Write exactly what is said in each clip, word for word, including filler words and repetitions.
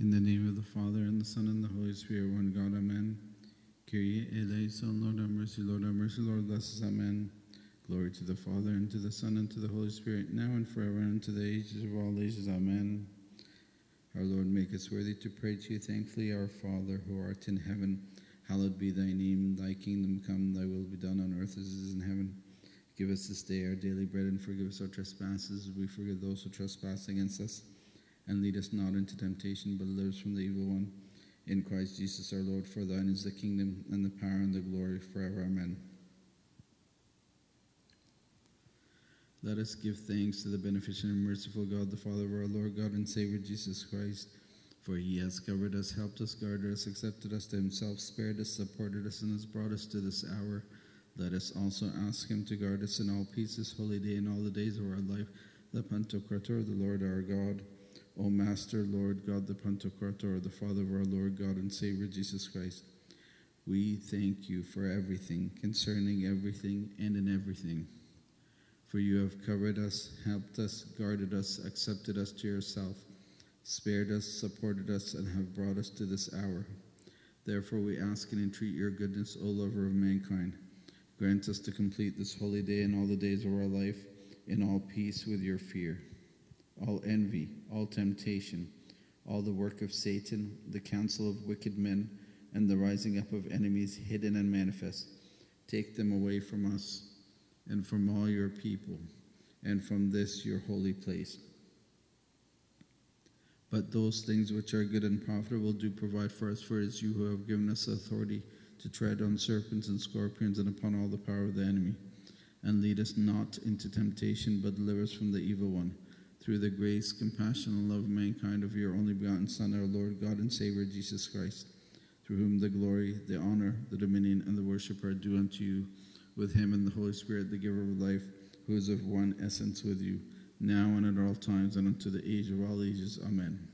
In the name of the Father, and the Son, and the Holy Spirit, one God, amen. Kyrie eleison, Lord have mercy, Lord have mercy, Lord bless us, amen. Glory to the Father, and to the Son, and to the Holy Spirit, now and forever, and to the ages of all ages, amen. Our Lord, make us worthy to pray to you thankfully. Our Father, who art in heaven, hallowed be thy name. Thy kingdom come, thy will be done on earth as it is in heaven. Give us this day our daily bread, and forgive us our trespasses, as we forgive those who trespass against us. And lead us not into temptation, but deliver us from the evil one. In Christ Jesus our Lord, for thine is the kingdom, and the power, and the glory, forever. Amen. Let us give thanks to the beneficent and merciful God, the Father of our Lord God and Savior Jesus Christ. For he has covered us, helped us, guarded us, accepted us to himself, spared us, supported us, and has brought us to this hour. Let us also ask him to guard us in all peace this holy day and all the days of our life. The Pantocrator, the Lord our God. O Master, Lord God, the Pantocrator, the Father of our Lord God and Savior Jesus Christ, we thank you for everything, concerning everything, and in everything. For you have covered us, helped us, guarded us, accepted us to yourself, spared us, supported us, and have brought us to this hour. Therefore we ask and entreat your goodness, O lover of mankind. Grant us to complete this holy day and all the days of our life in all peace with your fear. All envy, all temptation, all the work of Satan, the counsel of wicked men, and the rising up of enemies hidden and manifest, take them away from us and from all your people, and from this your holy place. But those things which are good and profitable do provide for us, for it is you who have given us authority to tread on serpents and scorpions and upon all the power of the enemy. And lead us not into temptation, but deliver us from the evil one. Through the grace, compassion, and love of mankind of your only begotten Son, our Lord God and Savior Jesus Christ, through whom the glory, the honor, the dominion, and the worship are due unto you, with him and the Holy Spirit, the giver of life, who is of one essence with you, now and at all times, and unto the age of all ages. Amen.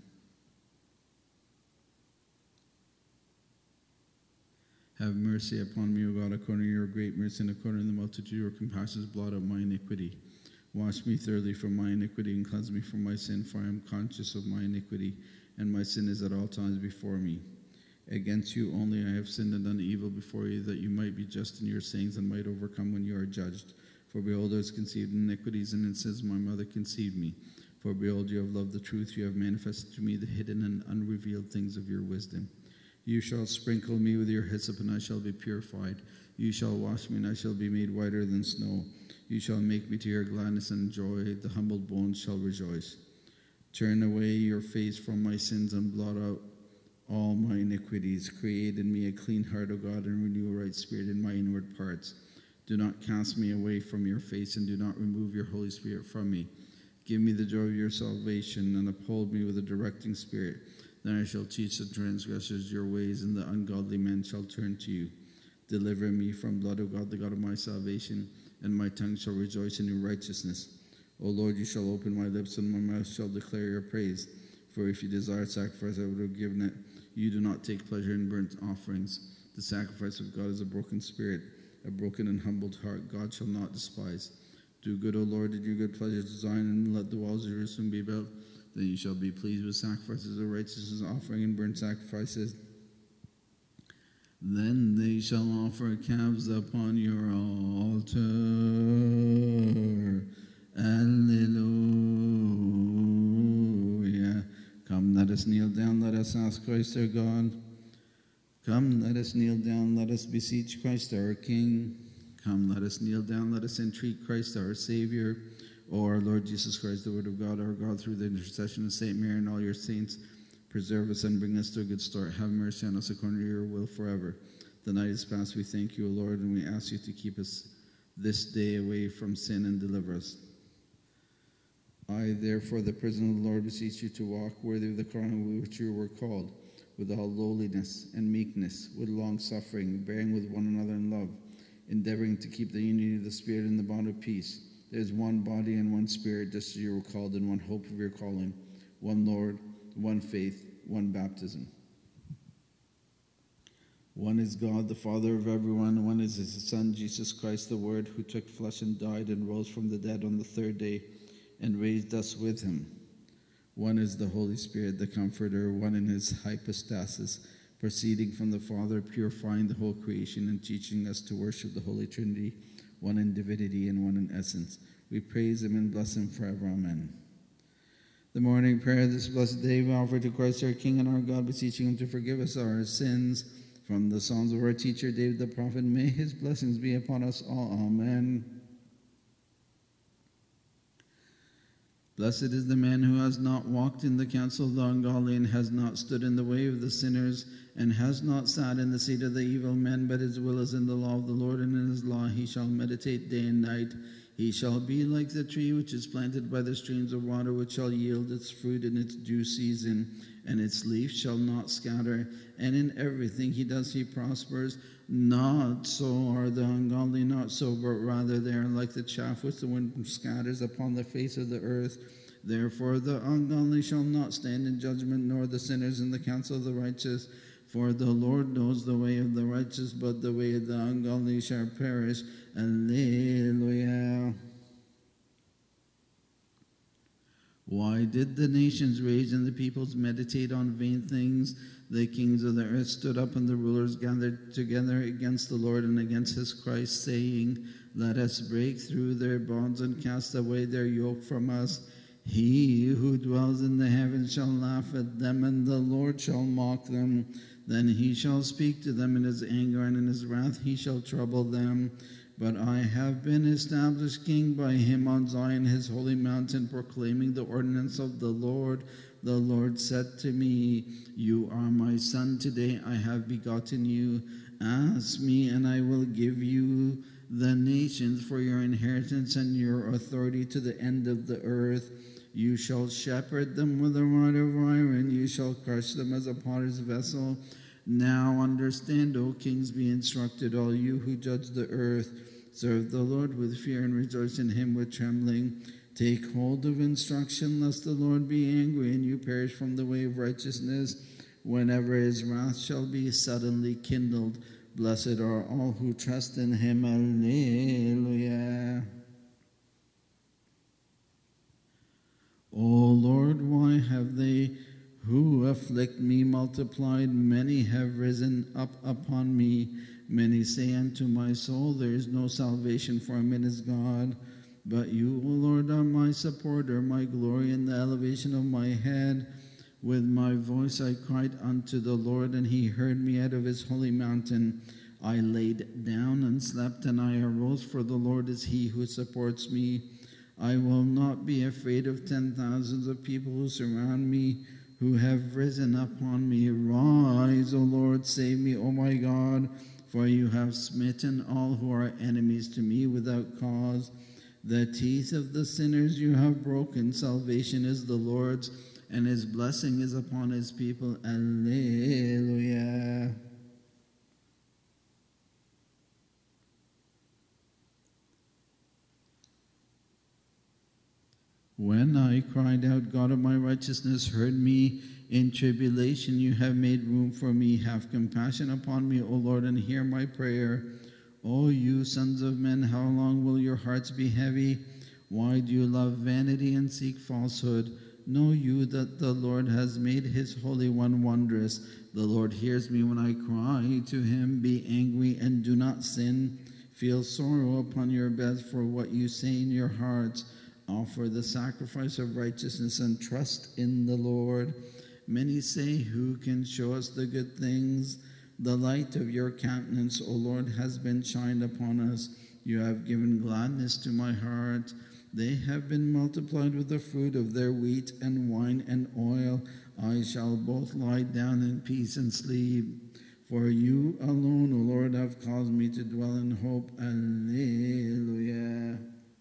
Have mercy upon me, O God, according to your great mercy, and according to the multitude of your compassions, blot out my iniquity. Wash me thoroughly from my iniquity, and cleanse me from my sin, for I am conscious of my iniquity, and my sin is at all times before me. Against you only I have sinned and done evil before you, that you might be just in your sayings and might overcome when you are judged. For behold, I was conceived in iniquities, and in sins my mother conceived me. For behold, you have loved the truth, you have manifested to me the hidden and unrevealed things of your wisdom. You shall sprinkle me with your hyssop, and I shall be purified. You shall wash me, and I shall be made whiter than snow. You shall make me to hear gladness and joy. The humbled bones shall rejoice. Turn away your face from my sins and blot out all my iniquities. Create in me a clean heart, O God, and renew a right spirit in my inward parts. Do not cast me away from your face, and do not remove your Holy Spirit from me. Give me the joy of your salvation, and uphold me with a directing spirit. Then I shall teach the transgressors your ways, and the ungodly men shall turn to you. Deliver me from blood, O God, the God of my salvation, and my tongue shall rejoice in your righteousness. O Lord, you shall open my lips, and my mouth shall declare your praise. For if you desire sacrifice, I would have given it. You do not take pleasure in burnt offerings. The sacrifice of God is a broken spirit, a broken and humbled heart God shall not despise. Do good, O Lord, in your good pleasure to Zion, and let the walls of Jerusalem be built. Then you shall be pleased with sacrifices of righteousness, offering and burnt sacrifices. Then they shall offer calves upon your altar. Alleluia. Come, let us kneel down, let us ask Christ our God. Come, let us kneel down, let us beseech Christ our King. Come, let us kneel down, let us entreat Christ our Savior. O our Lord Jesus Christ, the Word of God, our God, through the intercession of Saint Mary and all your saints, preserve us and bring us to a good start. Have mercy on us according to your will forever. The night is past. We thank you, O Lord, and we ask you to keep us this day away from sin and deliver us. I, therefore, the prisoner of the Lord, beseech you to walk worthy of the calling with which you were called, with all lowliness and meekness, with long suffering, bearing with one another in love, endeavoring to keep the unity of the Spirit in the bond of peace. There is one body and one Spirit, just as you were called, in one hope of your calling, one Lord, one faith, one baptism. One is God, the Father of everyone. One is his Son, Jesus Christ, the Word, who took flesh and died and rose from the dead on the third day and raised us with him. One is the Holy Spirit, the Comforter, one in his hypostasis, proceeding from the Father, purifying the whole creation and teaching us to worship the Holy Trinity, one in divinity and one in essence. We praise him and bless him forever. Amen. The morning prayer this blessed day we offer to Christ our King and our God, beseeching him to forgive us our sins. From the Psalms of our teacher David the prophet, may his blessings be upon us all. Amen. Blessed is the man who has not walked in the counsel of the ungodly, and has not stood in the way of the sinners, and has not sat in the seat of the evil men, but his will is in the law of the Lord, and in his law he shall meditate day and night. He shall be like the tree which is planted by the streams of water, which shall yield its fruit in its due season, and its leaf shall not scatter. And in everything he does he prospers. Not so are the ungodly, not so, but rather they are like the chaff which the wind scatters upon the face of the earth. Therefore the ungodly shall not stand in judgment, nor the sinners in the counsel of the righteous. For the Lord knows the way of the righteous, but the way of the ungodly shall perish. Alleluia. Why did the nations rage and the peoples meditate on vain things? The kings of the earth stood up, and the rulers gathered together against the Lord and against his Christ, saying, let us break through their bonds and cast away their yoke from us. He who dwells in the heavens shall laugh at them, and the Lord shall mock them. Then he shall speak to them in his anger, and in his wrath he shall trouble them. But I have been established king by him on Zion, his holy mountain, proclaiming the ordinance of the Lord. The Lord said to me, you are my son, today I have begotten you. Ask me, and I will give you the nations for your inheritance and your authority to the end of the earth. You shall shepherd them with a rod of iron. You shall crush them as a potter's vessel. Now understand, O kings, be instructed, all you who judge the earth. Serve the Lord with fear and rejoice in him with trembling. Take hold of instruction, lest the Lord be angry and you perish from the way of righteousness, whenever his wrath shall be suddenly kindled. Blessed are all who trust in him. Alleluia. O Lord, why have they who afflict me multiplied? Many have risen up upon me. Many say unto my soul, there is no salvation for him in his God. But you, O Lord, are my supporter, my glory, and the elevation of my head. With my voice I cried unto the Lord, and he heard me out of his holy mountain. I laid down and slept, and I arose, for the Lord is he who supports me. I will not be afraid of ten thousands of people who surround me, who have risen upon me. Rise, O Lord, save me, O my God, for you have smitten all who are enemies to me without cause. The teeth of the sinners you have broken. Salvation is the Lord's, and his blessing is upon his people. Alleluia. When I cried out, God of my righteousness heard me. In tribulation you have made room for me. Have compassion upon me, O Lord, and hear my prayer. O you sons of men, how long will your hearts be heavy? Why do you love vanity and seek falsehood? Know you that the Lord has made his Holy One wondrous. The Lord hears me when I cry to him. Be angry and do not sin. Feel sorrow upon your beds for what you say in your hearts. Offer the sacrifice of righteousness and trust in the Lord. Many say, who can show us the good things? The light of your countenance, O Lord, has been shined upon us. You have given gladness to my heart. They have been multiplied with the fruit of their wheat and wine and oil. I shall both lie down in peace and sleep. For you alone, O Lord, have caused me to dwell in hope. Alleluia.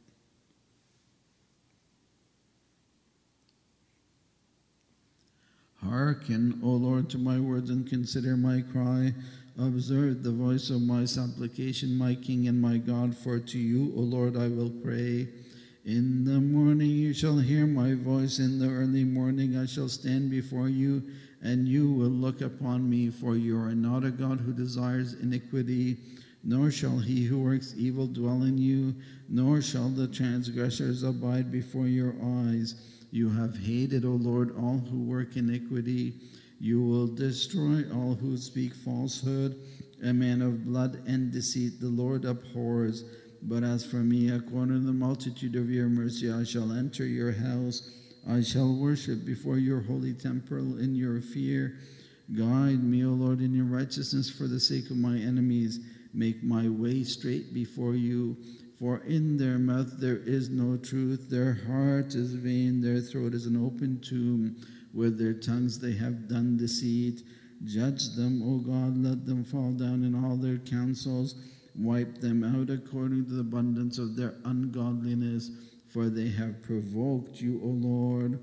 Hearken, O Lord, to my words and consider my cry. Observe the voice of my supplication, my King and my God, for to you, O Lord, I will pray. In the morning you shall hear my voice. In the early morning I shall stand before you, and you will look upon me. For you are not a God who desires iniquity, nor shall he who works evil dwell in you, nor shall the transgressors abide before your eyes. You have hated, O Lord, all who work iniquity. You will destroy all who speak falsehood. A man of blood and deceit the Lord abhors. But as for me, according to the multitude of your mercy, I shall enter your house. I shall worship before your holy temple in your fear. Guide me, O Lord, in your righteousness for the sake of my enemies. Make my way straight before you. For in their mouth there is no truth. Their heart is vain. Their throat is an open tomb. With their tongues they have done deceit. Judge them, O God. Let them fall down in all their counsels. Wipe them out according to the abundance of their ungodliness. For they have provoked you, O Lord.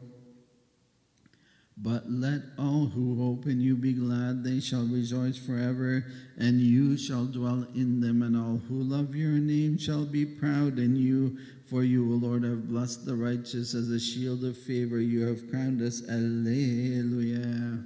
But let all who hope in you be glad. They shall rejoice forever, and you shall dwell in them. And all who love your name shall be proud in you. For you, O Lord, have blessed the righteous as a shield of favor. You have crowned us. Alleluia.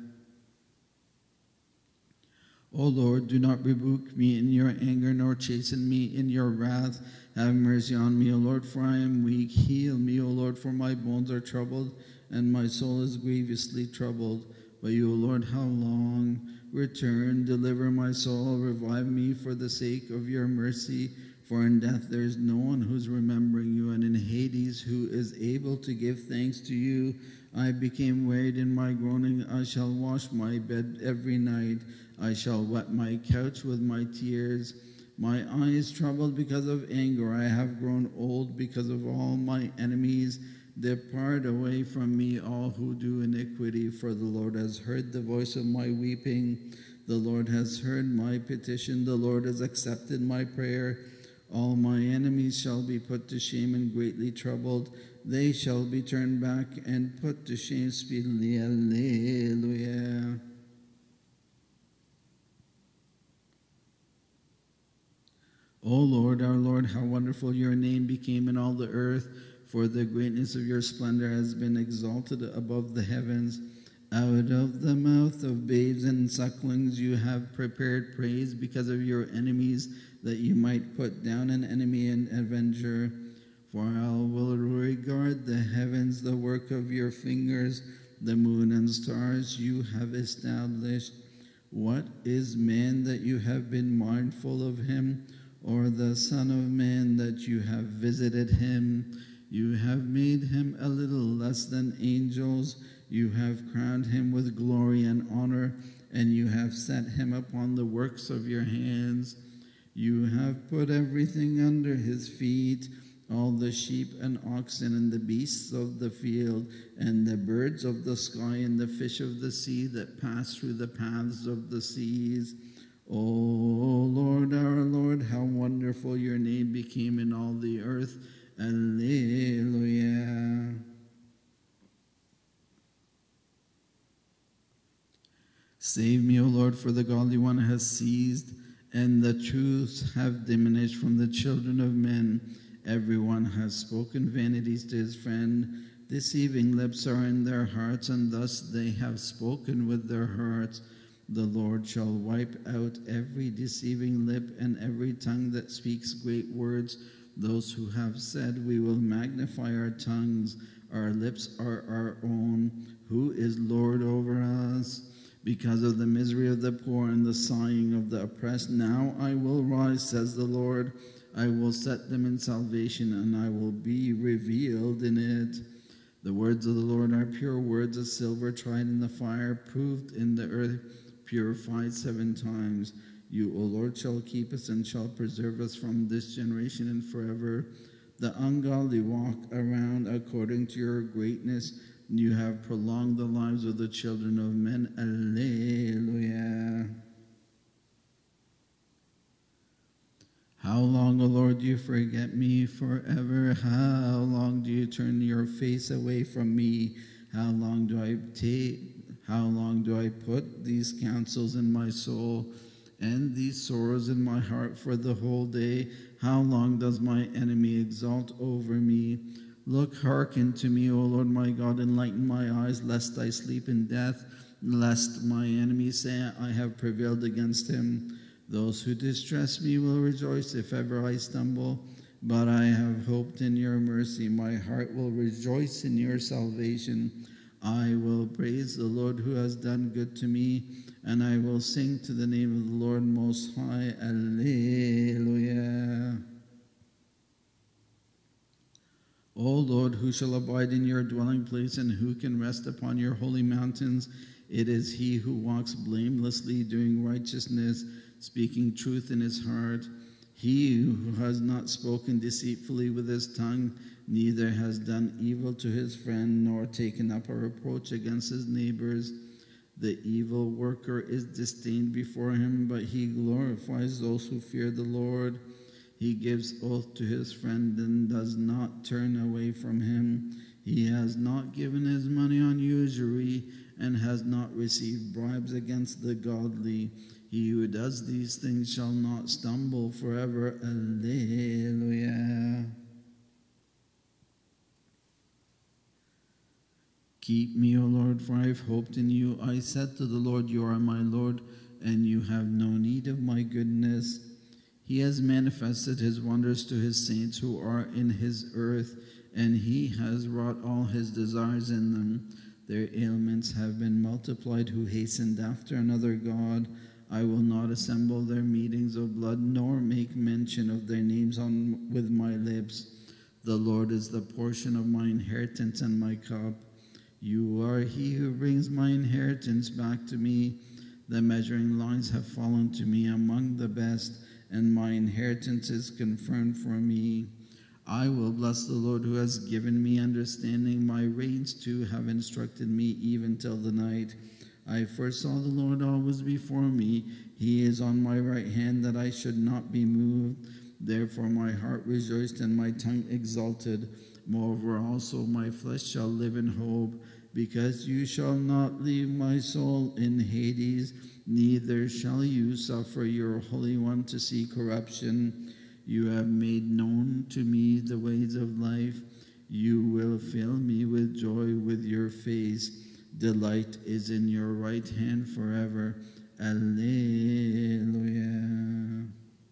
O Lord, do not rebuke me in your anger, nor chasten me in your wrath. Have mercy on me, O Lord, for I am weak. Heal me, O Lord, for my bones are troubled, and my soul is grievously troubled. But you, O Lord, how long? Return, deliver my soul, revive me for the sake of your mercy. For in death there is no one who is remembering you, and in Hades who is able to give thanks to you. I became wearied in my groaning. I shall wash my bed every night. I shall wet my couch with my tears. My eye is troubled because of anger. I have grown old because of all my enemies. Depart away from me, all who do iniquity, for the Lord has heard the voice of my weeping. The Lord has heard my petition. The Lord has accepted my prayer. All my enemies shall be put to shame and greatly troubled. They shall be turned back and put to shame speedily. Alleluia. O Lord, our Lord, how wonderful your name became in all the earth, for the greatness of your splendor has been exalted above the heavens. Out of the mouth of babes and sucklings you have prepared praise because of your enemies, that you might put down an enemy and avenger. For I will regard the heavens, the work of your fingers, the moon and stars you have established. What is man that you have been mindful of him, or the Son of Man that you have visited him? You have made him a little less than angels. You have crowned him with glory and honor, and you have set him upon the works of your hands. You have put everything under his feet, all the sheep and oxen and the beasts of the field, and the birds of the sky and the fish of the sea that pass through the paths of the seas. O Lord, our Lord, how wonderful your name became in all the earth. Alleluia. Save me, O Lord, for the godly one has ceased, and the truths have diminished from the children of men. Everyone has spoken vanities to his friend. Deceiving lips are in their hearts, and thus they have spoken with their hearts. The Lord shall wipe out every deceiving lip and every tongue that speaks great words. Those who have said, we will magnify our tongues, our lips are our own. Who is Lord over us? Because of the misery of the poor and the sighing of the oppressed, now I will rise, says the Lord. I will set them in salvation, and I will be revealed in it. The words of the Lord are pure words, as silver tried in the fire, proved in the earth, purified seven times. You, O Lord, shall keep us and shall preserve us from this generation and forever. The ungodly walk around according to your greatness. You have prolonged the lives of the children of men. Alleluia. How long, O Lord, do you forget me forever? How long do you turn your face away from me? How long do I take, how long do I put these counsels in my soul and these sorrows in my heart for the whole day? How long does my enemy exalt over me? Look, hearken to me, O Lord my God, enlighten my eyes, lest I sleep in death, lest my enemies say I have prevailed against him. Those who distress me will rejoice if ever I stumble. But I have hoped in your mercy. My heart will rejoice in your salvation. I will praise the Lord who has done good to me, and I will sing to the name of the Lord Most High. Alleluia. O Lord, who shall abide in your dwelling place, and who can rest upon your holy mountains? It is he who walks blamelessly, doing righteousness, speaking truth in his heart. He who has not spoken deceitfully with his tongue, neither has done evil to his friend, nor taken up a reproach against his neighbors. The evil worker is disdained before him, but he glorifies those who fear the Lord. He gives oath to his friend and does not turn away from him. He has not given his money on usury and has not received bribes against the godly. He who does these things shall not stumble forever. Alleluia. Keep me, O Lord, for I have hoped in you. I said to the Lord, you are my Lord, and you have no need of my goodness. He has manifested his wonders to his saints who are in his earth, and he has wrought all his desires in them. Their ailments have been multiplied who hastened after another god. I will not assemble their meetings of blood, nor make mention of their names on with my lips. The Lord is the portion of my inheritance and my cup. You are he who brings my inheritance back to me. The measuring lines have fallen to me among the best, and my inheritance is confirmed for me. I will bless the Lord who has given me understanding. My reins too have instructed me even till the night. I first saw the Lord always before me. He is on my right hand, that I should not be moved. Therefore my heart rejoiced and my tongue exulted. Moreover also my flesh shall live in hope, because you shall not leave my soul in Hades, neither shall you suffer your Holy One to see corruption. You have made known to me the ways of life. You will fill me with joy with your face. Delight is in your right hand forever. Alleluia.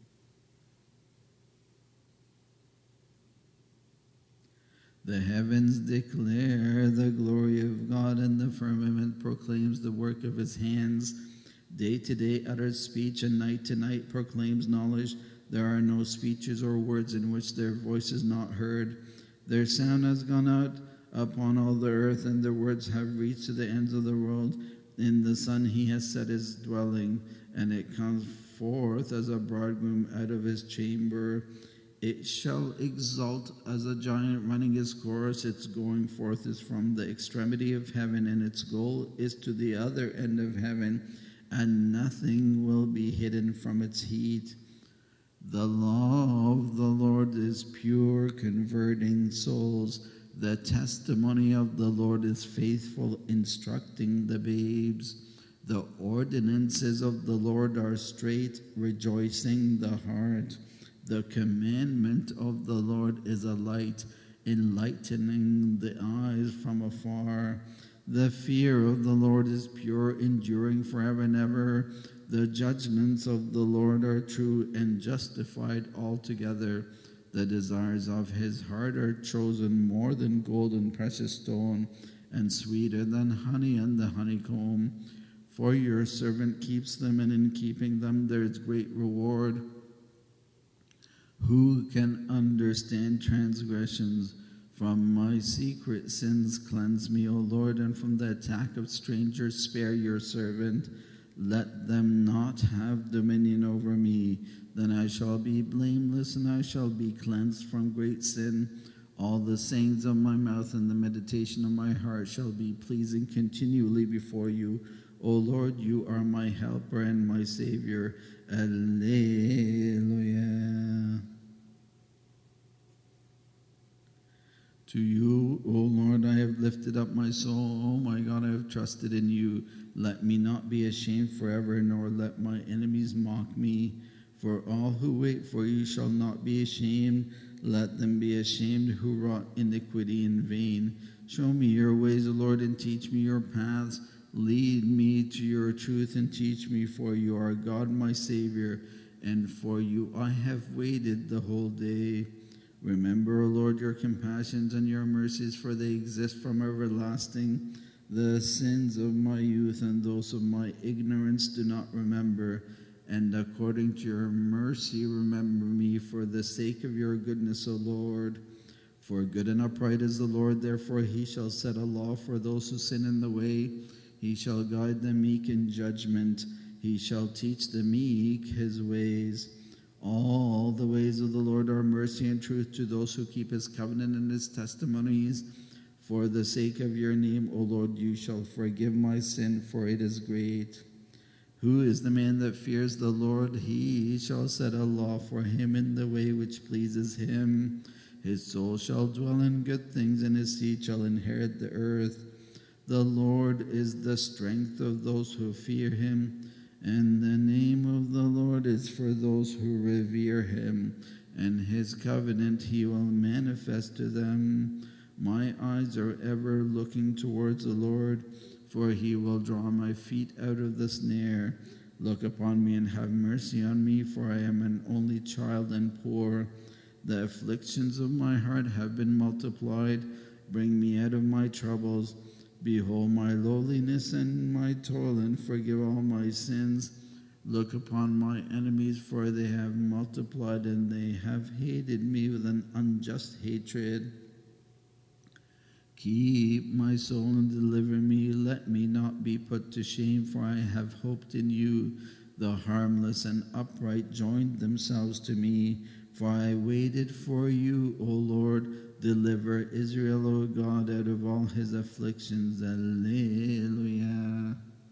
The heavens declare the glory of God, and the firmament proclaims the work of his hands. Day to day utters speech, and night to night proclaims knowledge. There are no speeches or words in which their voice is not heard. Their sound has gone out upon all the earth, and their words have reached to the ends of the world. In the sun he has set his dwelling, and it comes forth as a bridegroom out of his chamber. It shall exult as a giant running his course. Its going forth is from the extremity of heaven, and its goal is to the other end of heaven, and nothing will be hidden from its heat. The law of the Lord is pure, converting souls. The testimony of the Lord is faithful, instructing the babes. The ordinances of the Lord are straight, rejoicing the heart. The commandment of the Lord is a light, enlightening the eyes from afar. The fear of the Lord is pure, enduring forever and ever. The judgments of the Lord are true and justified altogether. The desires of his heart are chosen more than gold and precious stone, and sweeter than honey and the honeycomb. For your servant keeps them, and in keeping them there is great reward. Who can understand transgressions? From my secret sins cleanse me, O Lord, and from the attack of strangers spare your servant. Let them not have dominion over me. Then I shall be blameless, and I shall be cleansed from great sin. All the sayings of my mouth and the meditation of my heart shall be pleasing continually before you. O Lord, you are my helper and my Savior. Alleluia. To you, O Lord, I have lifted up my soul. O my God, I have trusted in you. Let me not be ashamed forever, nor let my enemies mock me. For all who wait for you shall not be ashamed. Let them be ashamed who wrought iniquity in vain. Show me your ways, O Lord, and teach me your paths. Lead me to your truth and teach me, for you are God, my Savior, and for you I have waited the whole day. Remember, O Lord, your compassions and your mercies, for they exist from everlasting. The sins of my youth and those of my ignorance do not remember. And according to your mercy, remember me for the sake of your goodness, O Lord. For good and upright is the Lord, therefore he shall set a law for those who sin in the way. He shall guide the meek in judgment. He shall teach the meek his ways. All the ways of the Lord are mercy and truth to those who keep his covenant and his testimonies. For the sake of your name, O Lord, you shall forgive my sin, for it is great. Who is the man that fears the Lord? He shall set a law for him in the way which pleases him. His soul shall dwell in good things, and his seed shall inherit the earth. The Lord is the strength of those who fear him, and the name of the Lord is for those who revere him, and his covenant he will manifest to them. My eyes are ever looking towards the Lord, for he will draw my feet out of the snare. Look upon me and have mercy on me, for I am an only child and poor. The afflictions of my heart have been multiplied. Bring me out of my troubles. Behold my lowliness and my toil, and forgive all my sins. Look upon my enemies, for they have multiplied, and they have hated me with an unjust hatred. Keep my soul and deliver me. Let me not be put to shame, for I have hoped in you. The harmless and upright joined themselves to me, for I waited for you, O Lord. Deliver Israel, O God, out of all his afflictions. Alleluia.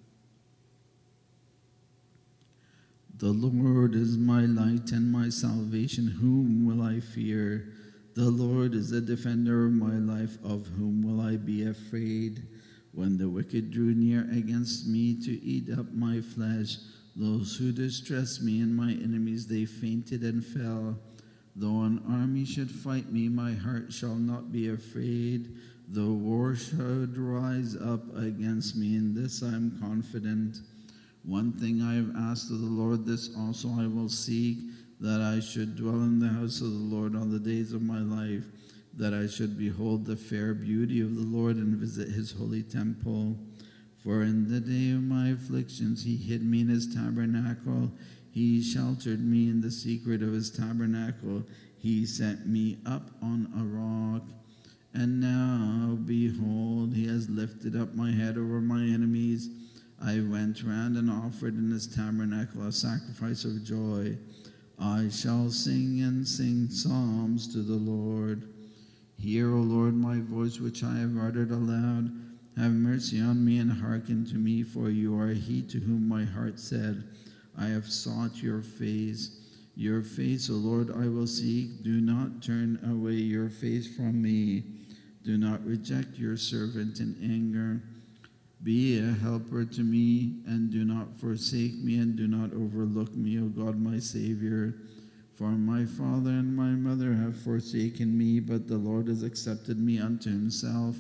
The Lord is my light and my salvation. Whom will I fear? The Lord is the defender of my life. Of whom will I be afraid? When the wicked drew near against me to eat up my flesh, those who distress me and my enemies, they fainted and fell. Though an army should fight me, my heart shall not be afraid. Though war should rise up against me, in this I am confident. One thing I have asked of the Lord, this also I will seek, that I should dwell in the house of the Lord all the days of my life, that I should behold the fair beauty of the Lord and visit his holy temple. For in the day of my afflictions he hid me in his tabernacle. He sheltered me in the secret of his tabernacle. He set me up on a rock. And now, behold, he has lifted up my head over my enemies. I went round and offered in his tabernacle a sacrifice of joy. I shall sing and sing psalms to the Lord. Hear, O Lord, my voice which I have uttered aloud. Have mercy on me and hearken to me, for you are he to whom my heart said, I have sought your face. Your face, O Lord, I will seek. Do not turn away your face from me. Do not reject your servant in anger. Be a helper to me, and do not forsake me, and do not overlook me, O God, my Savior. For my father and my mother have forsaken me, but the Lord has accepted me unto himself.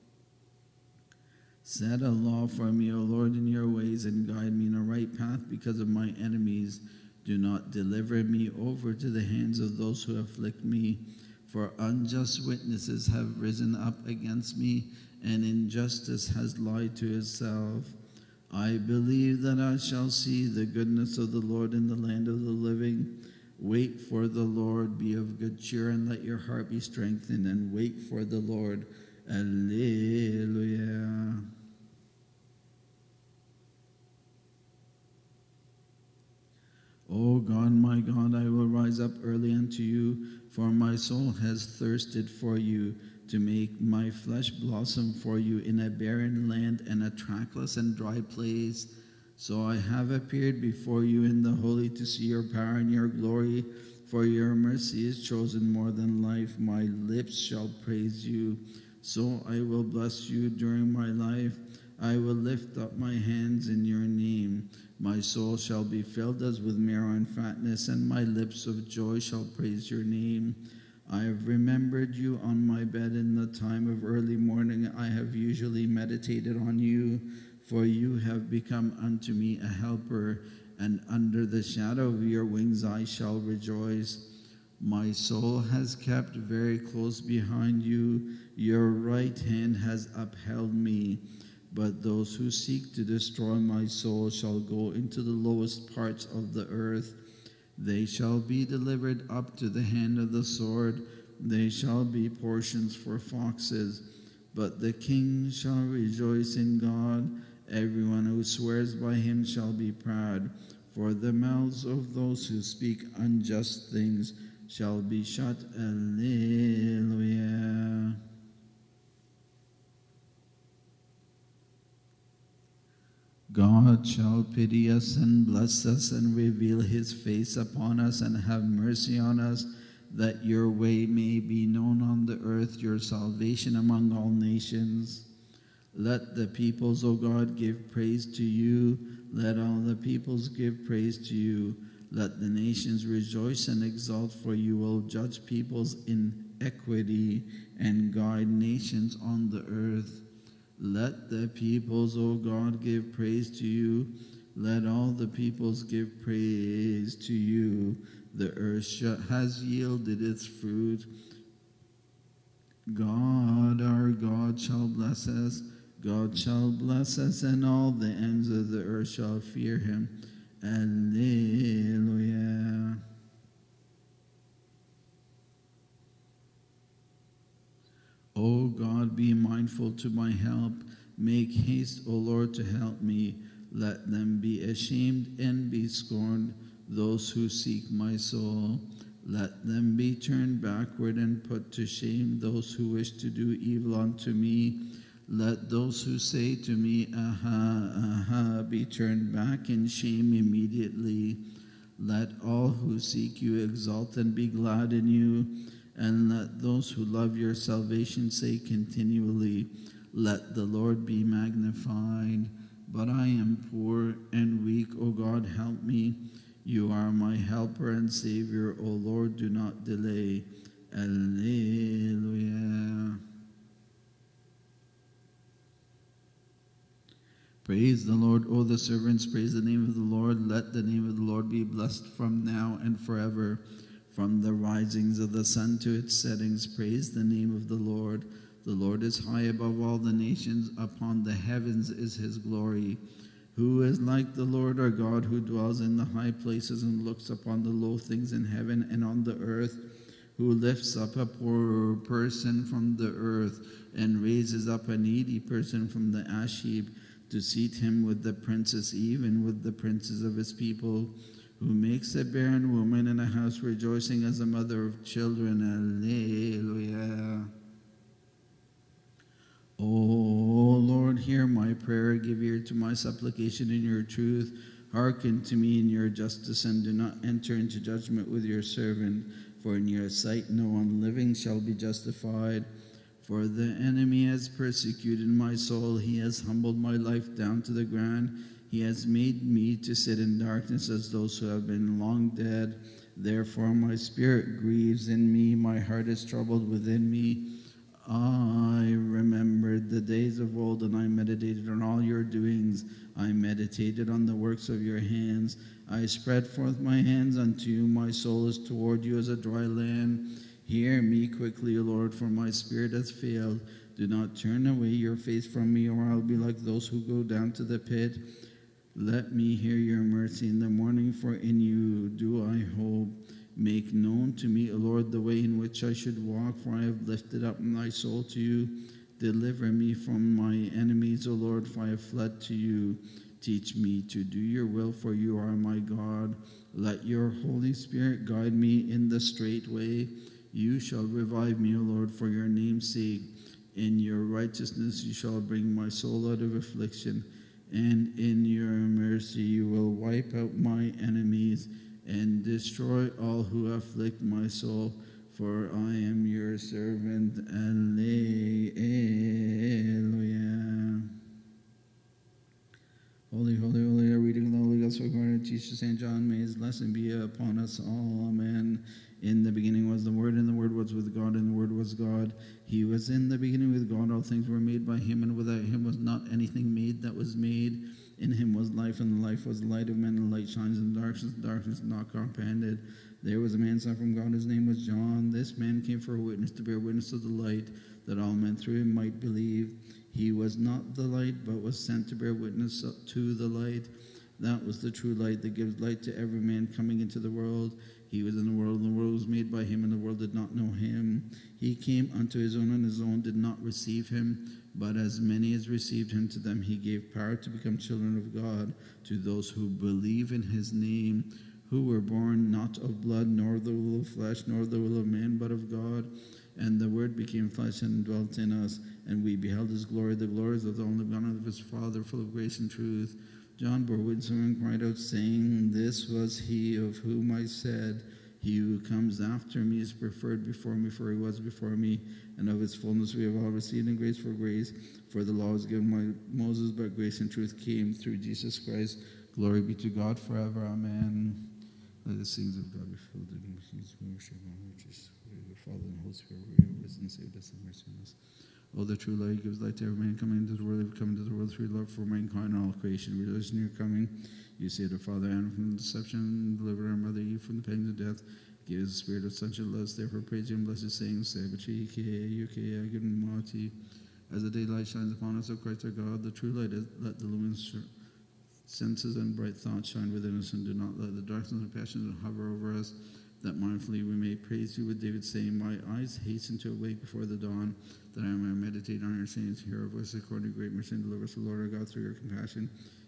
Set a law for me, O Lord, in your ways, and guide me in a right path because of my enemies. Do not deliver me over to the hands of those who afflict me, for unjust witnesses have risen up against me, and injustice has lied to itself. I believe that I shall see the goodness of the Lord in the land of the living. Wait for the Lord, be of good cheer, and let your heart be strengthened, and wait for the Lord. Alleluia. O God, my God, I will rise up early unto you, for my soul has thirsted for you, to make my flesh blossom for you in a barren land and a trackless and dry place. So I have appeared before you in the holy to see your power and your glory, for your mercy is chosen more than life. My lips shall praise you. So I will bless you during my life. I will lift up my hands in your name. My soul shall be filled as with marrow and fatness, and my lips of joy shall praise your name. I have remembered you on my bed in the time of early morning. I have usually meditated on you, for you have become unto me a helper, and under the shadow of your wings I shall rejoice. My soul has kept very close behind you. Your right hand has upheld me. But those who seek to destroy my soul shall go into the lowest parts of the earth. They shall be delivered up to the hand of the sword. They shall be portions for foxes. But the king shall rejoice in God. Everyone who swears by him shall be proud. For the mouths of those who speak unjust things shall be shut. Alleluia. God shall pity us and bless us and reveal his face upon us and have mercy on us, that your way may be known on the earth, your salvation among all nations. Let the peoples, O God, give praise to you. Let all the peoples give praise to you. Let the nations rejoice and exult, for you will judge peoples in equity and guide nations on the earth. Let the peoples, O God, give praise to you. Let all the peoples give praise to you. The earth has yielded its fruit. God, our God, shall bless us. God shall bless us, and all the ends of the earth shall fear him. Alleluia. O God, be mindful to my help. Make haste, O Lord, to help me. Let them be ashamed and be scorned, those who seek my soul. Let them be turned backward and put to shame, those who wish to do evil unto me. Let those who say to me, Aha, aha, be turned back in shame immediately. Let all who seek you exult and be glad in you. And let those who love your salvation say continually, Let the Lord be magnified. But I am poor and weak. O God, help me. You are my helper and Savior. O Lord, do not delay. Alleluia. Praise the Lord, O the servants. Praise the name of the Lord. Let the name of the Lord be blessed from now and forever. From the risings of the sun to its settings, praise the name of the Lord. The Lord is high above all the nations. Upon the heavens is his glory. Who is like the Lord our God, who dwells in the high places and looks upon the low things in heaven and on the earth, who lifts up a poor person from the earth and raises up a needy person from the ash heap, to seat him with the princes, even with the princes of his people, who makes a barren woman in a house rejoicing as a mother of children. Alleluia. O Lord, hear my prayer. Give ear to my supplication in your truth. Hearken to me in your justice, and do not enter into judgment with your servant. For in your sight no one living shall be justified. For the enemy has persecuted my soul. He has humbled my life down to the ground. He has made me to sit in darkness as those who have been long dead. Therefore my spirit grieves in me. My heart is troubled within me. I remembered the days of old, and I meditated on all your doings. I meditated on the works of your hands. I spread forth my hands unto you. My soul is toward you as a dry land. Hear me quickly, O Lord, for my spirit has failed. Do not turn away your face from me, or I'll be like those who go down to the pit. Let me hear your mercy in the morning, for in you do I hope. Make known to me, O Lord, the way in which I should walk, for I have lifted up my soul to you. Deliver me from my enemies, O Lord, for I have fled to you. Teach me to do your will, for you are my God. Let your Holy Spirit guide me in the straight way. You shall revive me, O Lord, for your name's sake. In your righteousness you shall bring my soul out of affliction, and in your mercy you will wipe out my enemies and destroy all who afflict my soul, for I am your servant. Alleluia. Holy, holy, holy, a reading of the Holy Gospel according to teacher Saint John. May his blessing be upon us all. Amen. In the beginning was the Word, and the Word was with God, and the Word was God. He was in the beginning with God. All things were made by him, and without him was not anything made that was made. In him was life, and the life was the light of men. The light shines in darkness, darkness not comprehended. There was a man sent from God, his name was John. This man came for a witness, to bear witness of the light, that all men through him might believe. He was not the light, but was sent to bear witness to the light. That was the true light that gives light to every man coming into the world. He was in the world, and the world was made by him, and the world did not know him. He came unto his own, and his own did not receive him. But as many as received him, to them he gave power to become children of God, to those who believe in his name, who were born not of blood, nor the will of flesh, nor the will of man, but of God. And the Word became flesh and dwelt in us, and we beheld his glory, the glories of the only begotten of his Father, full of grace and truth. John bore witness and cried out, saying, This was he of whom I said, He who comes after me is preferred before me, for he was before me. And of his fullness we have all received in grace for grace. For the law was given by Moses, but grace and truth came through Jesus Christ. Glory be to God forever. Amen. Let the things of God be filled in his worship and riches. The Father and Holy Spirit, we have risen, saved us, and mercy on us. Oh, the true light gives light to every man coming into the world. You've come into the world through love for mankind and all creation. Rejoice in your coming. You saved our Father Adam from deception, and delivered our mother Eve from the pangs of death. Give us the spirit of sonship, let us therefore praise you and bless you, saying, Sabachi, K, Uke, Agin, Mati. As the daylight shines upon us, O Christ our God, the true light, let the luminous senses and bright thoughts shine within us, and do not let the darkness and passions hover over us, that mindfully we may praise you with David saying, My eyes hasten to awake before the dawn, that I may meditate on your sayings, hear our voice according to great mercy, and deliver us, O Lord our God, through your compassion.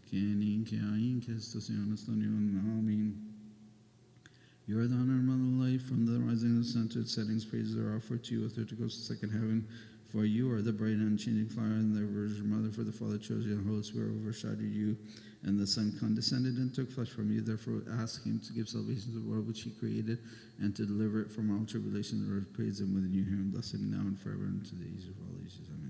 Amen. You are the honor and mother of life, from the rising of the sun to its settings, praises are offered to you, O third to go to the second heaven. For you are the bright and unchanging fire, and the Virgin Mother, for the Father chose you, and the Holy Spirit overshadowed you, and the Son condescended and took flesh from you. Therefore ask him to give salvation to the world which he created, and to deliver it from all tribulation. The Lord praise him within you, hear him, bless him now and forever, and to the age of all ages. Amen.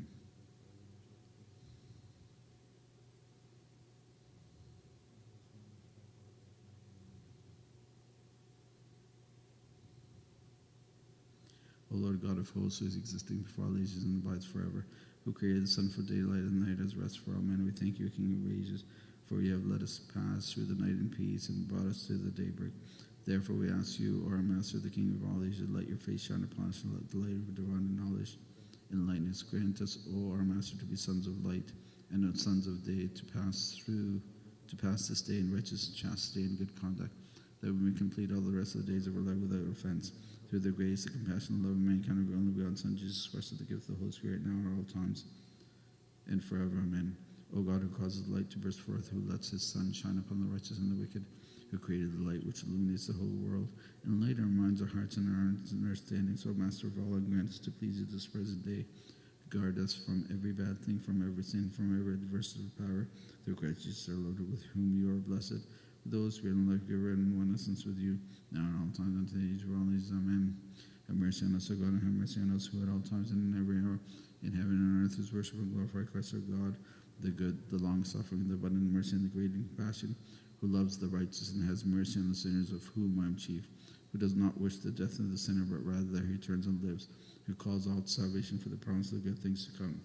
O Lord God of hosts, who is existing before all ages and abides forever, who created the sun for daylight and the night as rest for all men, we thank you, King of ages, for you have let us pass through the night in peace and brought us to the daybreak. Therefore we ask you, O our Master, the King of all ages, let your face shine upon us, and let the light of divine knowledge enlighten us. Grant us, O our Master, to be sons of light and not sons of day, to pass through, to pass this day in righteous chastity and good conduct, that we may complete all the rest of the days of our life without offense. Through the grace, the compassion, and love of mankind, of our only begotten Son, Jesus Christ, with the gift of the Holy Spirit, now and at all times, and forever. Amen. O God, who causes light to burst forth, who lets his sun shine upon the righteous and the wicked, who created the light which illuminates the whole world, enlighten our minds, our hearts, and our understandings, O Master of all, and grant us to please you this present day. Guard us from every bad thing, from every sin, from every adversity of power, through Christ Jesus our Lord, with whom you are blessed, those who are in life giver and one essence with you, now and all times, unto the age of all ages. Amen. Have mercy on us, O God, and have mercy on us, who at all times and in every hour, in heaven and on earth, is worship and glorify Christ our God, the good, the long-suffering, the abundant mercy, and the great compassion, who loves the righteous and has mercy on the sinners, of whom I am chief, who does not wish the death of the sinner, but rather that he turns and lives, who calls out salvation for the promise of good things to come.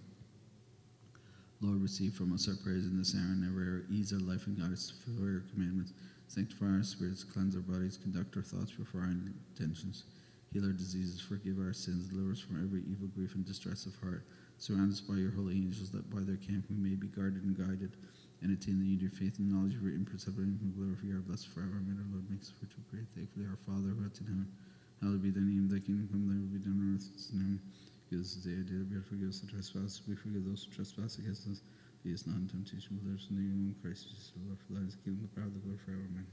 Lord, receive from us our prayers in this hour and every hour. Ease our life and guide us to fulfill your commandments. Sanctify our spirits, cleanse our bodies, conduct our thoughts before our intentions. Heal our diseases, forgive our sins, deliver us from every evil, grief, and distress of heart. Surround us by your holy angels, that by their camp we may be guarded and guided, and attain the unity of faith and knowledge of your imperceptible and glory, for you are blessed forever. Amen. Our Lord makes us for to pray. Thankfully, our Father who art in heaven, hallowed be thy name. Thy kingdom come, thy will be done on earth as in heaven. Give us this day our daily bread. Forgive us the trespasses, we forgive those who trespass against us. Lead us not in temptation, but deliver us from the evil one. Christ Jesus, our Lord, for thine is the kingdom, the power, the glory forever. Amen.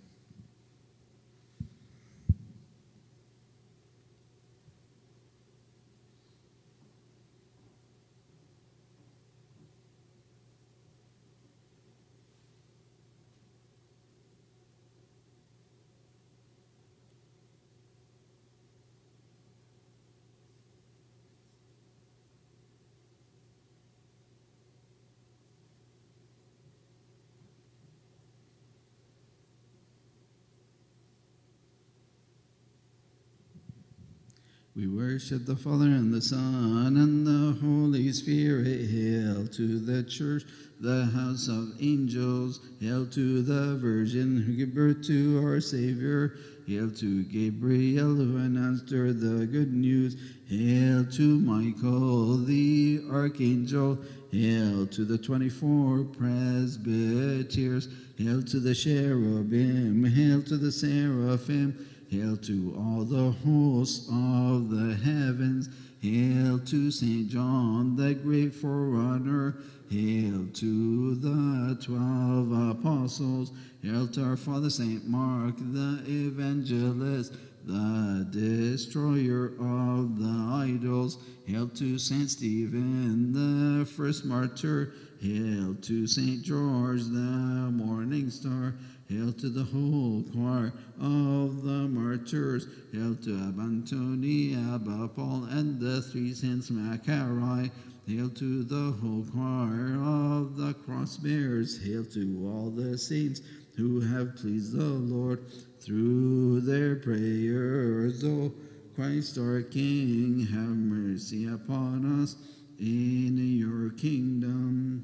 We worship the Father and the Son and the Holy Spirit. Hail to the church, the house of angels. Hail to the Virgin who gave birth to our Savior. Hail to Gabriel who announced her the good news. Hail to Michael the Archangel. Hail to the twenty-four presbyters. Hail to the cherubim. Hail to the seraphim. Hail to all the hosts of the heavens. Hail to Saint John, the great forerunner. Hail to the twelve apostles. Hail to our Father Saint Mark, the evangelist, the destroyer of the idols. Hail to Saint Stephen, the first martyr. Hail to Saint George, the morning star. Hail to the whole choir of the martyrs. Hail to Abba Antony, Abba Paul, and the three saints Macari. Hail to the whole choir of the cross bearers. Hail to all the saints who have pleased the Lord through their prayers. O Christ our King, have mercy upon us in your kingdom.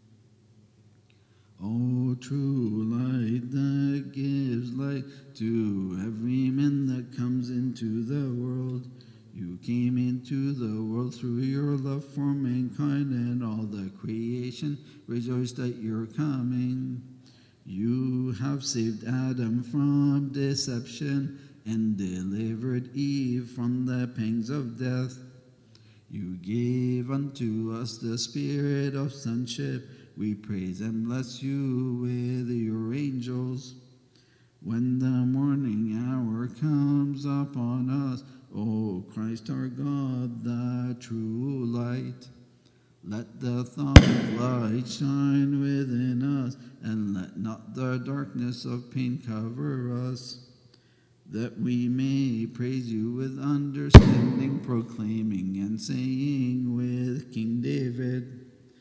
O true light that gives light to every man that comes into the world, you came into the world through your love for mankind, and all the creation rejoiced at your coming. You have saved Adam from deception and delivered Eve from the pangs of death. You gave unto us the spirit of sonship. We praise and bless you with your angels. When the morning hour comes upon us, O Christ our God, the true light, let the thought of light shine within us, and let not the darkness of pain cover us, that we may praise you with understanding, proclaiming and saying with King David,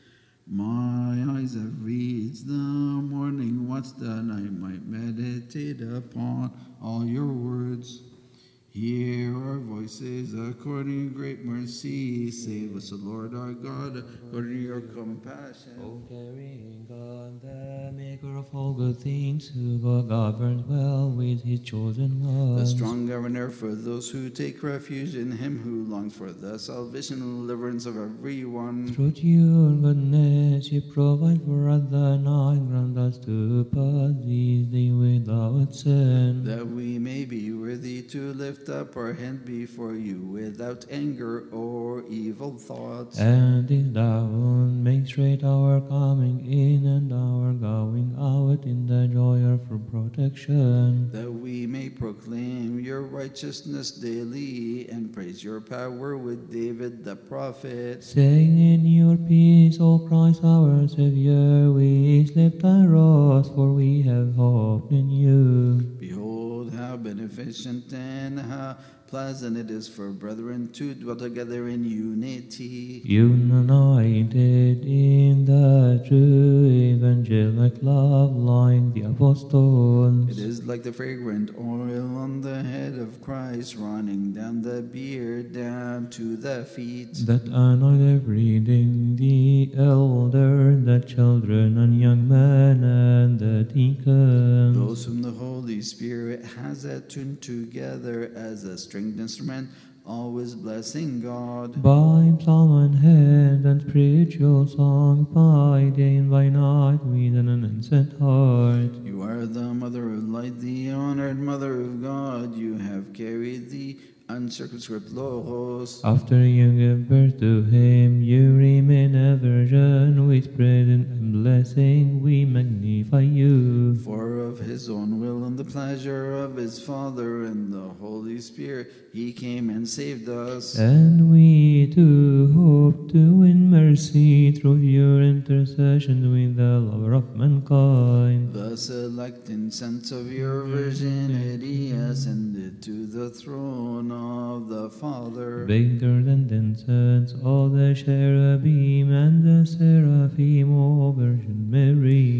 my eyes have reached the morning watch, that I might meditate upon all your words. Hear our voices according to great mercy. Save us, O Lord our God, according to your compassion. O caring God, the maker of all good things, who governs well with his chosen ones. The strong governor for those who take refuge in him, who longs for the salvation and deliverance of everyone. Through your goodness, you provide for us the night. Grant us to pass this day without sin, that we may be worthy to lift up our hand before you without anger or evil thoughts. And if thou make straight our coming in and our going out in the joy of your protection, that we may proclaim your righteousness daily and praise your power with David the prophet. saying in your peace, O Christ our Savior, we sleep thy rest, for we have hope in you. Behold, how beneficent and how pleasant it is for brethren to dwell together in unity. United in the true evangelic love like the apostles. It is like the fragrant oil on the head of Christ, running down the beard, down to the feet, that anoint every day the elder, the children and young men, and the deacons. those whom the Holy Spirit has attuned together as a stringed instrument, always blessing God. By psalm and hymn and spiritual song, by day and by night, with an innocent heart. You are the mother of light, the honored mother of God. You have carried the uncircumscribed Logos. After you give birth to him, you remain a virgin. With praise and blessing we magnify you. For of his own will and the pleasure of his Father and the Holy Spirit, he came and saved us. And we too hope to win mercy through your intercession with the lover of mankind. The select incense of your virginity ascended to the throne of the Father. Bigger than the incense, all the cherubim and the seraphim, O Virgin Mary. Hail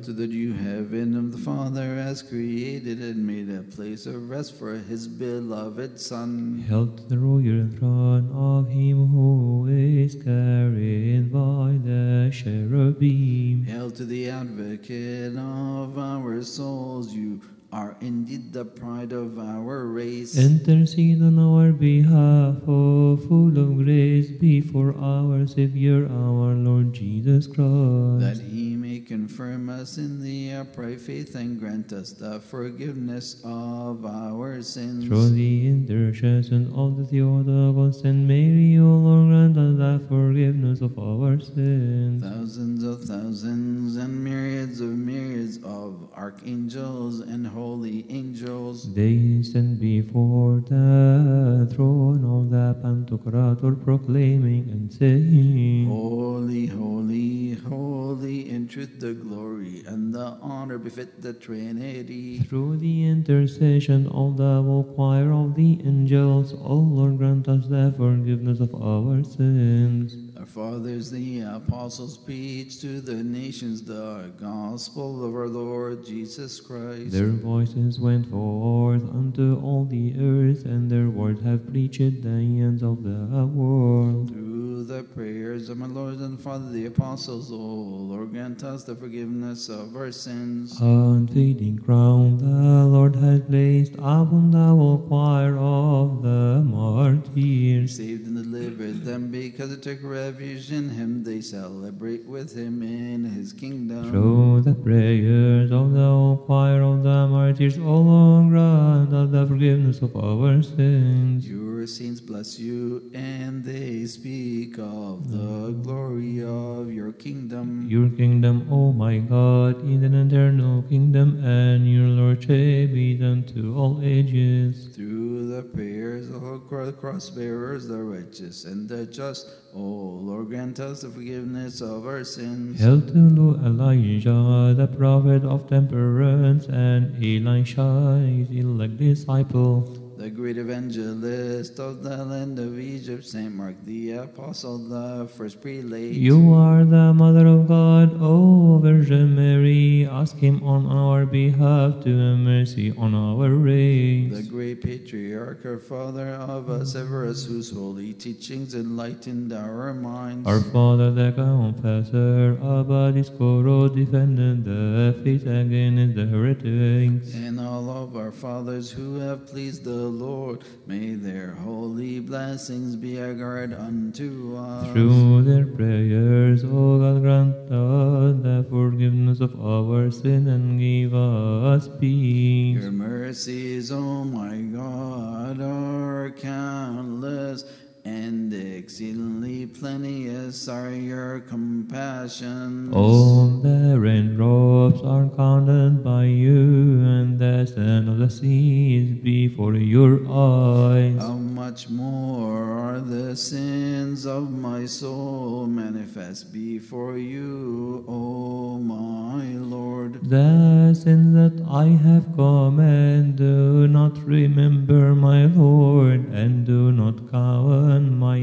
to the new heaven of the Father has created and made a place of rest for his beloved Son. Hail to the royal throne of him who is carried by the cherubim. Hail to the advocate of our souls. You are indeed the pride of our race. Intercede on our behalf, O full of grace, before our Savior, our Lord Jesus Christ. That he may confirm us in the upright faith and grant us the forgiveness of our sins. Through the intercession of the Theotokos and Mary, O Lord, grant us the forgiveness of our sins. Thousands of thousands and myriads of myriads of archangels and holy angels, They stand before the throne of the Pantocrator, proclaiming and saying, holy, holy, holy, in truth the glory and the honor befit the Trinity. Through the intercession of the whole choir of the angels, O Lord, grant us the forgiveness of our sins. Our fathers, the apostles, preached to the nations the gospel of our Lord Jesus Christ. Their voices went forth unto all the earth, and their words have reached the ends of the world. Through the prayers of my Lord and Father, the apostles, O Lord, grant us the forgiveness of our sins. Unfading crown the Lord has placed upon the whole choir of the martyrs. Saved and delivered them because it took refuge in him. They celebrate with him in his kingdom. Through the prayers of the whole choir of the martyrs, O Lord, grant us the forgiveness of our sins. Your saints bless you, and they speak of the glory of your kingdom. Your kingdom, O my God, is an eternal kingdom, and your lordship is unto all ages. Through the prayers of the cross bearers, the righteous and the just, O Lord, grant us the forgiveness of our sins. Hail to Elijah, the prophet of temperance, and Elisha, his elect disciple. The great evangelist of the land of Egypt, Saint Mark the apostle, the first prelate. You are the Mother of God, O Virgin Mary. Ask him on our behalf to have mercy on our race. The great patriarch, our father of us, Severus, whose holy teachings enlightened our minds. Our father, the confessor, Abba Discoro, defended the faith against the heretics. And all of our fathers who have pleased the Lord, may their holy blessings be a guard unto us. Through their prayers, O God, grant us the forgiveness of our sin and give us peace. Your mercies, O my God, are countless, and exceedingly plenteous are your compassions. All the raindrops are counted by you, and the sand of the sea is before your eyes. How much more are the sins of my soul manifest before you, O my Lord. The sins that I have committed, do not remember, my Lord, and do not count my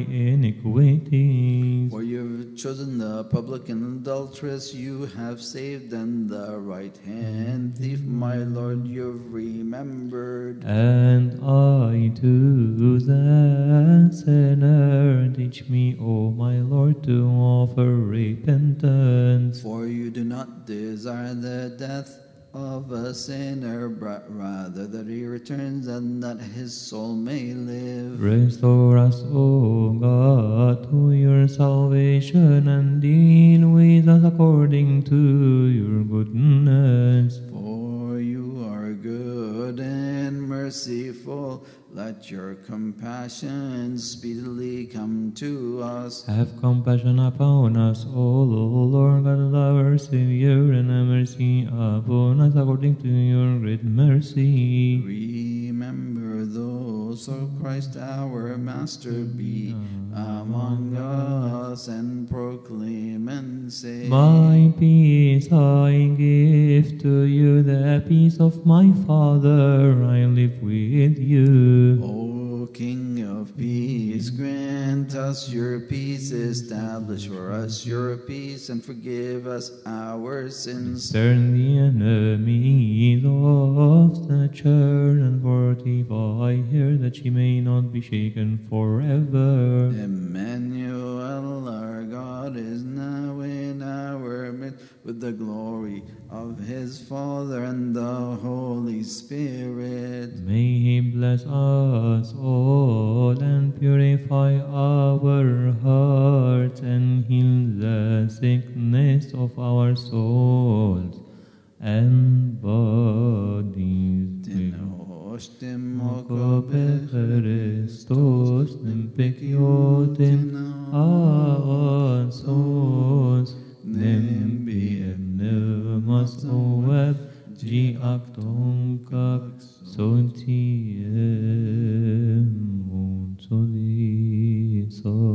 iniquities. For you have chosen the publican adulteress, you have saved, and the right-hand thief, my Lord, you've remembered. And I too, the sinner, teach me, O my Lord, to offer repentance. For you do not desire the death of a sinner, but rather that he returns and that his soul may live. Restore us, O God, to your salvation, and deal with us according to your goodness. For you are good and merciful. Let your compassion speedily come to us. Have compassion upon us, O Lord God, our Savior, and have mercy upon us according to your great mercy. Remember those of Christ our Master, be among us, and proclaim and say, My peace I give to you, the peace of my Father I live with you. O King of peace, grant us your peace, establish for us your peace, and forgive us our sins. Turn the enemies of the church and fortify her that she may not be shaken forever. Emmanuel, our God, is now in our midst with the glory of his Father and the Holy Spirit. May he bless us all and purify our hearts and heal the sickness of our souls and bodies. Christos nempekiotin avansos nembi emnemas oeb gi actoncac sontiem unsodis